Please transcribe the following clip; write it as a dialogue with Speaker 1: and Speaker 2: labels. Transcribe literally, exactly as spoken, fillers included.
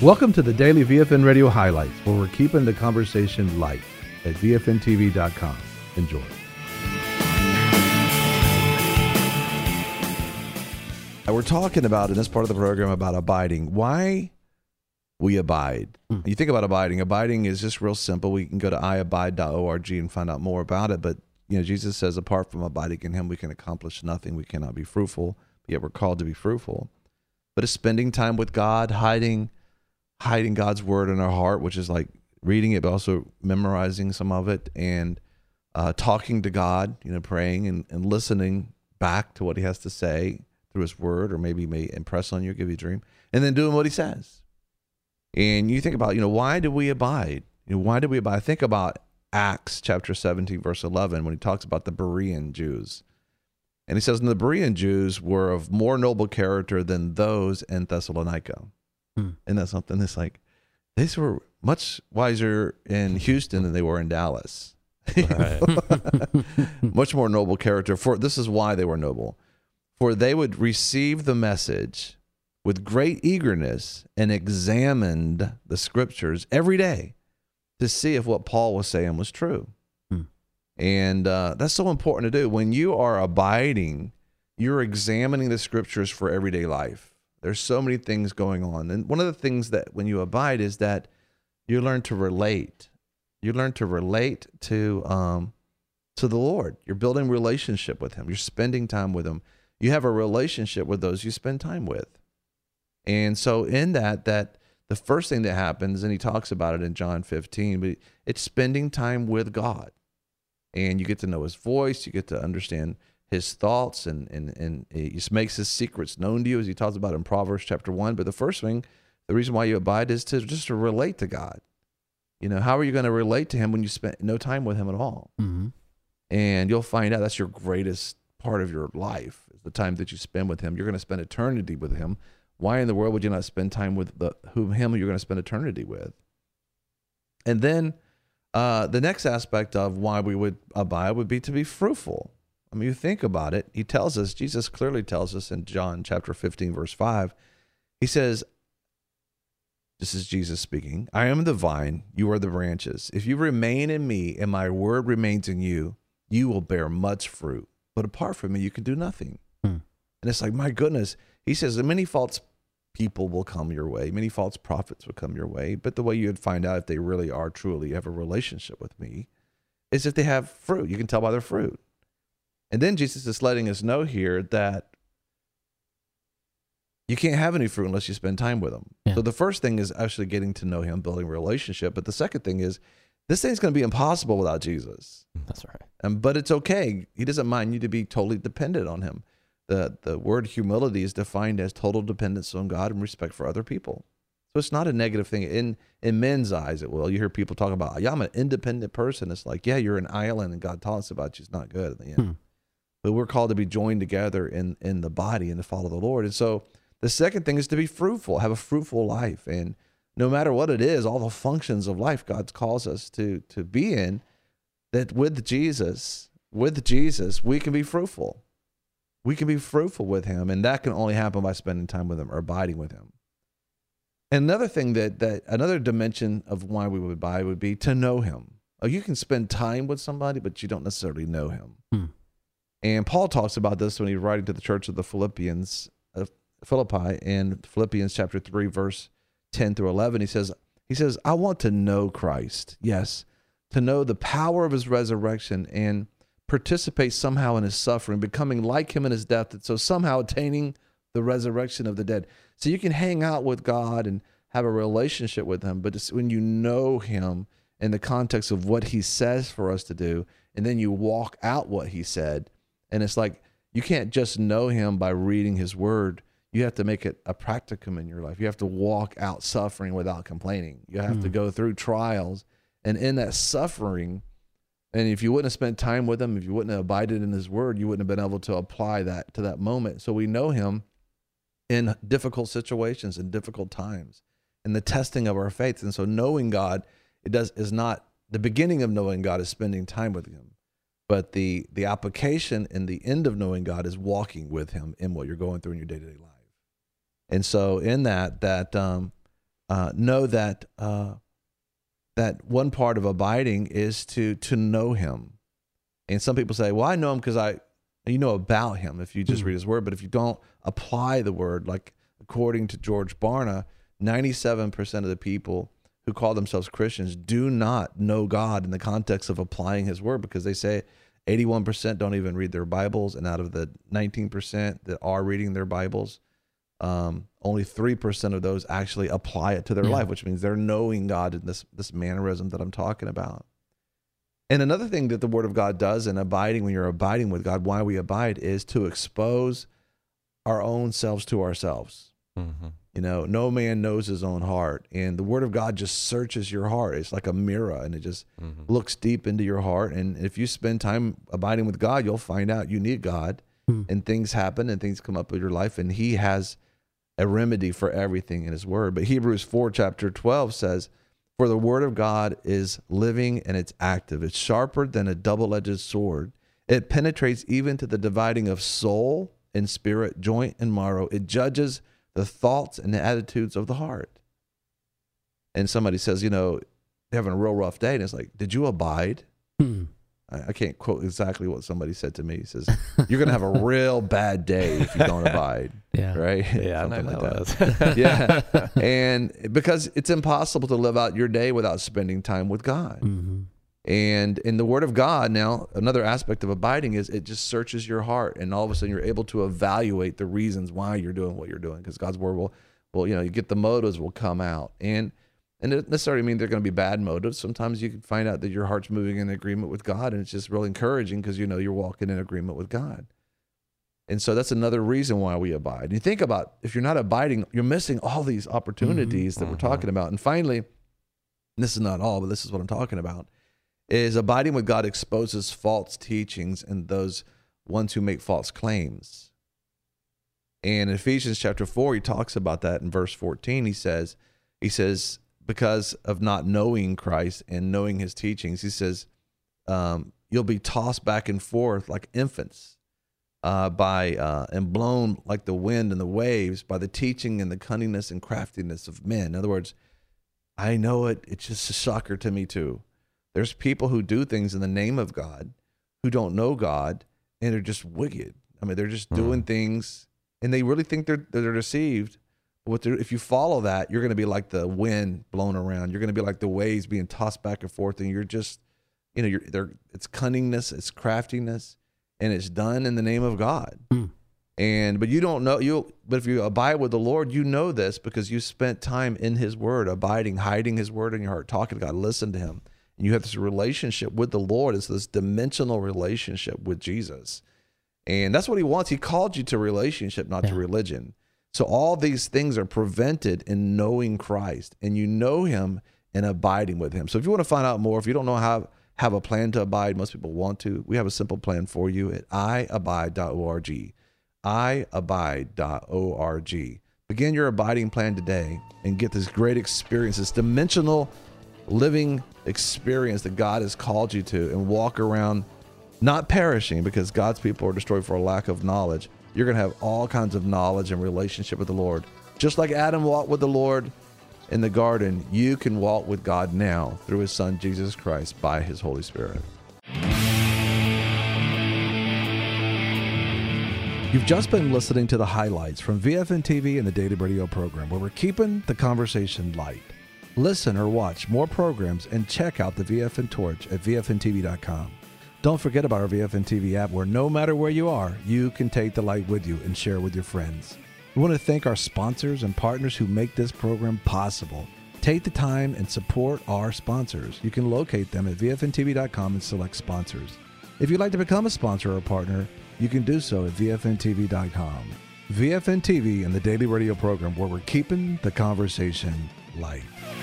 Speaker 1: Welcome to the Daily V F N Radio Highlights, where we're keeping the conversation light at V F N T V dot com. Enjoy.
Speaker 2: We're talking about, in this part of the program, about abiding. Why we abide. Mm. You think about abiding. Abiding is just real simple. We can go to i abide dot org and find out more about it. But, you know, Jesus says, apart from abiding in him, we can accomplish nothing. We cannot be fruitful, yet we're called to be fruitful. But it's spending time with God, hiding hiding God's word in our heart, which is like reading it, but also memorizing some of it, and uh, talking to God, you know, praying and, and listening back to what he has to say through his word, or maybe he may impress on you, give you a dream, and then doing what he says. And you think about, you know, why do we abide? You know, why do we abide? Think about Acts chapter seventeen, verse eleven, when he talks about the Berean Jews. And he says, and the Berean Jews were of more noble character than those in Thessalonica. Hmm. And that's something that's like, these were much wiser in Houston than they were in Dallas. Right. Much more noble character. For this is why they were noble. For they would receive the message with great eagerness and examined the scriptures every day to see if what Paul was saying was true. Hmm. And uh, that's so important to do. When you are abiding, you're examining the scriptures for everyday life. There's so many things going on. And one of the things that when you abide is that you learn to relate. You learn to relate to um, to the Lord. You're building a relationship with him. You're spending time with him. You have a relationship with those you spend time with. And so in that, that the first thing that happens, and he talks about it in John fifteen, but it's spending time with God. And you get to know his voice. You get to understand his thoughts, and, and, and he makes his secrets known to you, as he talks about in Proverbs chapter one. But the first thing, the reason why you abide is to just to relate to God. You know, how are you going to relate to him when you spend no time with him at all? Mm-hmm. And you'll find out that's your greatest part of your life, is the time that you spend with him. You're going to spend eternity with him. Why in the world would you not spend time with the whom him you're going to spend eternity with? And then uh, the next aspect of why we would abide would be to be fruitful. I mean, you think about it. He tells us, Jesus clearly tells us in John chapter fifteen, verse five, he says, this is Jesus speaking, I am the vine, you are the branches. If you remain in me and my word remains in you, you will bear much fruit. But apart from me, you can do nothing. Hmm. And it's like, my goodness. He says that many false people will come your way. Many false prophets will come your way. But the way you'd find out if they really are truly have a relationship with me is if they have fruit. You can tell by their fruit. And then Jesus is letting us know here that you can't have any fruit unless you spend time with him. Yeah. So the first thing is actually getting to know him, building a relationship. But the second thing is, this thing's going to be impossible without Jesus.
Speaker 3: That's right.
Speaker 2: Um, but it's okay. He doesn't mind you to be totally dependent on him. The, the word humility is defined as total dependence on God and respect for other people. So it's not a negative thing. In in men's eyes, it will. You hear people talk about, yeah, I'm an independent person. It's like, yeah, you're an island and God taught us about you. It's not good at the end. Hmm. But we're called to be joined together in, in the body and to follow the Lord. And so the second thing is to be fruitful, have a fruitful life. And no matter what it is, all the functions of life God calls us to, to be in, that with Jesus, with Jesus, we can be fruitful. We can be fruitful with him. And that can only happen by spending time with him or abiding with him. And another thing that, that another dimension of why we would abide would be to know him. You can spend time with somebody, but you don't necessarily know him. Hmm. And Paul talks about this when he's writing to the church of the Philippians, uh, Philippi, in Philippians chapter three, verse ten through eleven. He says, he says, I want to know Christ. Yes, to know the power of his resurrection and participate somehow in his suffering, becoming like him in his death, and so somehow attaining the resurrection of the dead. So you can hang out with God and have a relationship with him, but it's when you know him in the context of what he says for us to do, and then you walk out what he said. And it's like, you can't just know him by reading his word. You have to make it a practicum in your life. You have to walk out suffering without complaining. You have mm. to go through trials. And in that suffering, and if you wouldn't have spent time with him, if you wouldn't have abided in his word, you wouldn't have been able to apply that to that moment. So we know him in difficult situations, in difficult times, in the testing of our faith. And so knowing God, it does is not, the beginning of knowing God is spending time with him. But the the application and the end of knowing God is walking with him in what you're going through in your day-to-day life. And so in that, that um, uh, know that uh, that one part of abiding is to to know him. And some people say, well, I know him because I, you know about him if you just mm-hmm. read his word. But if you don't apply the word, like according to George Barna, ninety-seven percent of the people who call themselves Christians do not know God in the context of applying his word, because they say eighty-one percent don't even read their Bibles. And out of the nineteen percent that are reading their Bibles, um, only three percent of those actually apply it to their yeah. life, which means they're knowing God in this, this mannerism that I'm talking about. And another thing that the Word of God does in abiding, when you're abiding with God, why we abide, is to expose our own selves to ourselves. Mm-hmm. You know, no man knows his own heart. And the Word of God just searches your heart. It's like a mirror, and it just mm-hmm. looks deep into your heart. And if you spend time abiding with God, you'll find out you need God, mm-hmm. and things happen and things come up in your life, and he has a remedy for everything in his Word. But Hebrews four, chapter twelve says, for the Word of God is living and it's active. It's sharper than a double-edged sword. It penetrates even to the dividing of soul and spirit, joint and marrow. It judges the thoughts and the attitudes of the heart. And somebody says, you know, they're having a real rough day, and it's like, did you abide? Hmm. I, I can't quote exactly what somebody said to me. He says, you're going to have a real bad day if you don't abide.
Speaker 3: Yeah.
Speaker 2: Right?
Speaker 3: Yeah,
Speaker 2: Something
Speaker 3: I know
Speaker 2: like that. Yeah. And because it's impossible to live out your day without spending time with God. Mm-hmm. And in the Word of God, now, another aspect of abiding is it just searches your heart, and all of a sudden you're able to evaluate the reasons why you're doing what you're doing, because God's Word will, will, you know, you get the motives will come out. And and it doesn't necessarily mean they're going to be bad motives. Sometimes you can find out that your heart's moving in agreement with God, and it's just real encouraging because you know you're walking in agreement with God. And so that's another reason why we abide. And you think about, if you're not abiding, you're missing all these opportunities mm-hmm. that we're talking about. And finally, and this is not all, but this is what I'm talking about, is abiding with God exposes false teachings and those ones who make false claims. And in Ephesians chapter four, he talks about that in verse fourteen. He says, he says, because of not knowing Christ and knowing his teachings, he says, um, you'll be tossed back and forth like infants uh, by uh, and blown like the wind and the waves by the teaching and the cunningness and craftiness of men. In other words, I know it. It's just a shocker to me too. There's people who do things in the name of God who don't know God, and they're just wicked. I mean, they're just mm. doing things, and they really think they're they're deceived. What if you follow that, you're going to be like the wind blown around. You're going to be like the waves being tossed back and forth, and you're just, you know, you're there. It's cunningness, it's craftiness, and it's done in the name of God. Mm. And but you don't know you. But if you abide with the Lord, you know this because you spent time in His Word, abiding, hiding His Word in your heart, talking to God, listen to Him. And you have this relationship with the Lord. It's this dimensional relationship with Jesus. And that's what He wants. He called you to relationship, not yeah. to religion. So all these things are prevented in knowing Christ, and you know Him and abiding with Him. So if you want to find out more, if you don't know how have a plan to abide, most people want to, we have a simple plan for you at i abide dot org. i abide dot org. Begin your abiding plan today and get this great experience, this dimensional living experience that God has called you to, and walk around not perishing, because God's people are destroyed for a lack of knowledge. You're going to have all kinds of knowledge and relationship with the Lord. Just like Adam walked with the Lord in the garden, you can walk with God now through His Son, Jesus Christ, by His Holy Spirit.
Speaker 1: You've just been listening to the highlights from V F N T V and the Daily Radio program, where we're keeping the conversation light. Listen or watch more programs and check out the V F N Torch at V F N T V dot com. Don't forget about our V F N T V app, where no matter where you are, you can take the light with you and share with your friends. We want to thank our sponsors and partners who make this program possible. Take the time and support our sponsors. You can locate them at V F N T V dot com and select sponsors. If you'd like to become a sponsor or a partner, you can do so at V F N T V dot com. V F N T V and the Daily Radio program, where we're keeping the conversation light.